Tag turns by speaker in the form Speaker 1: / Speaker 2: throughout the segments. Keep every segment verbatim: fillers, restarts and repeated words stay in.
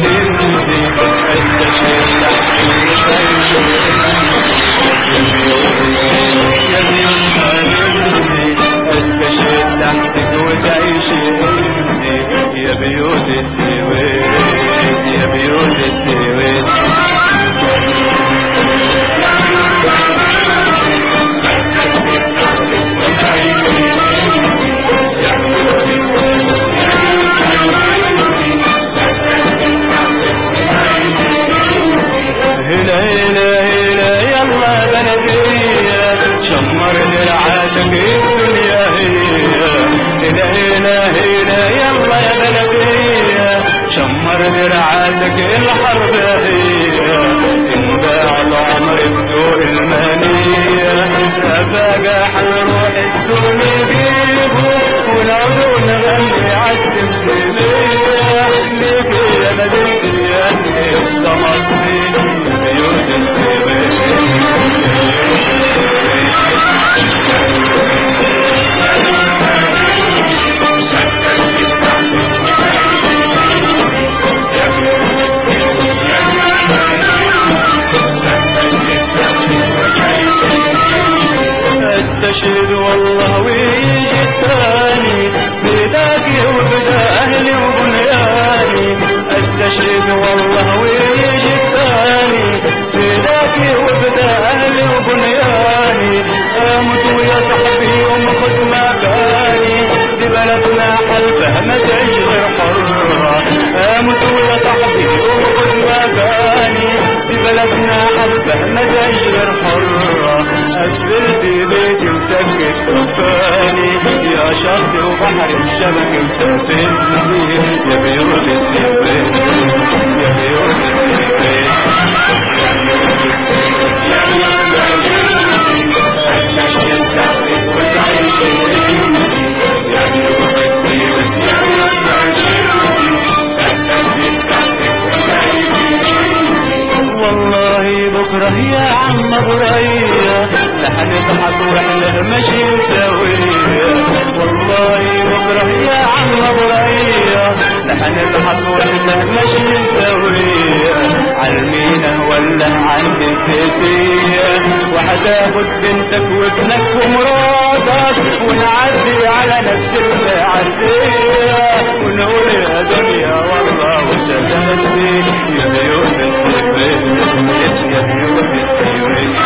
Speaker 1: هندي استشهد تحتك وتعيش يا بيوت السويس يا بيوت هندي استشهد تحتك وتعيش هندي يا بيوت السويس يا بيوت السويس هلا هلا هلا يلا بلدية شمر درعاتك الدنيا هي هلا هلا هلا يلا يا بلدية شمر درعاتك الحرب هي انباع العمر بسوق المنية رفاقة حنروح السوق نجيبه ونعود نغني عالتمثيلية ليك يا بلدية انت مصري بيوت السويس استشهد والله ويجي الثاني بداكي وبدا اهلي وبنياني استشهد والله ويجي الثاني بداكي وبدا اهلي وبنياني اموت ويا صاحبي ومخد مكاني دي بلدنا حلفه ما تعيش غير حره اموت ويا صاحبي ومخد مكاني دي بلدنا حلفه ما تعيش غير حره اسفلت بيتي وسكت كفاني يا شط وبحر الشبك مسافرني يا بيوت السويس يا بيوت السويس يا والله بكره يا عم برية لحن نضحك واحنا ماشيين سوية والله بكره يا عم برية لحن نضحك واحنا ماشيين سوية عالمينا ولا عند الزيتية وهتاخد بنتك وابنك ومراتك ونعدي على نفس المعدية ونقول يا دنيا والله وسلامتي يا بيوت السويس يا بيوت السويس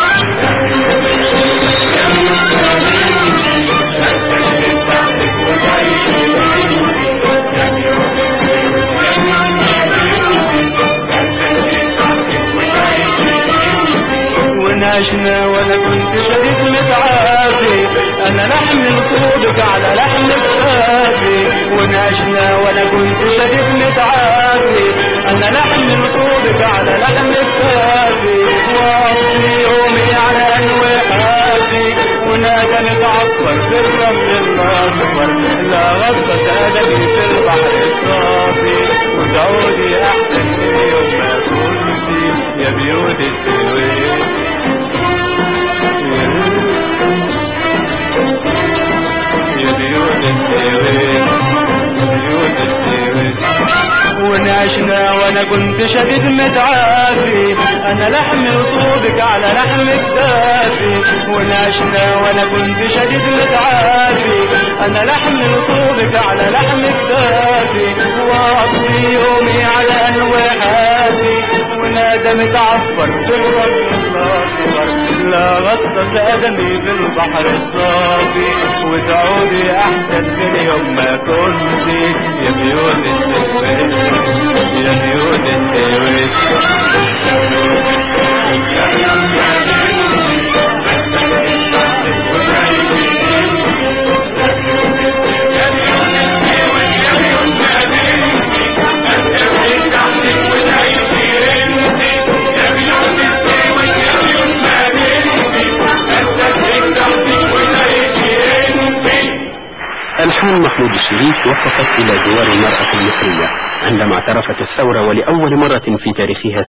Speaker 1: ونعشنا وانا كنت شديد متعافي انا لحم لطولك على لحم كتافي ونعشنا وانا كنت شديد متعافي انا لحم لطولك على لحم كتافي واقضي يومي على انوحاتي ونادى نتعفر في الرمل الاصفر لا غطت ادبي في البحر الصافي وتعودي احسن من يوم ما كنتي يا بيوت السويس يا بيوت السويس بيوت السويس ونعشنا وانا كنت شديد متعافي انا لحم رطوبك على لحم كتافي ونعشنا وانا كنت شديد متعافي انا لحم رطوبك على لحم كتافي واقضي يومي على انوحاتي ونادى متعفر في الرجل الاصفر لا غطت ادمي في البحر الصافي وتعودي احسن من يوم ما كنتي يا بيوت السويس يا بيوت السويس
Speaker 2: ألحان محمود الشريف وقفت إلى جوار المرأة المصرية عندما اعترفت الثورة ولأول مرة في تاريخها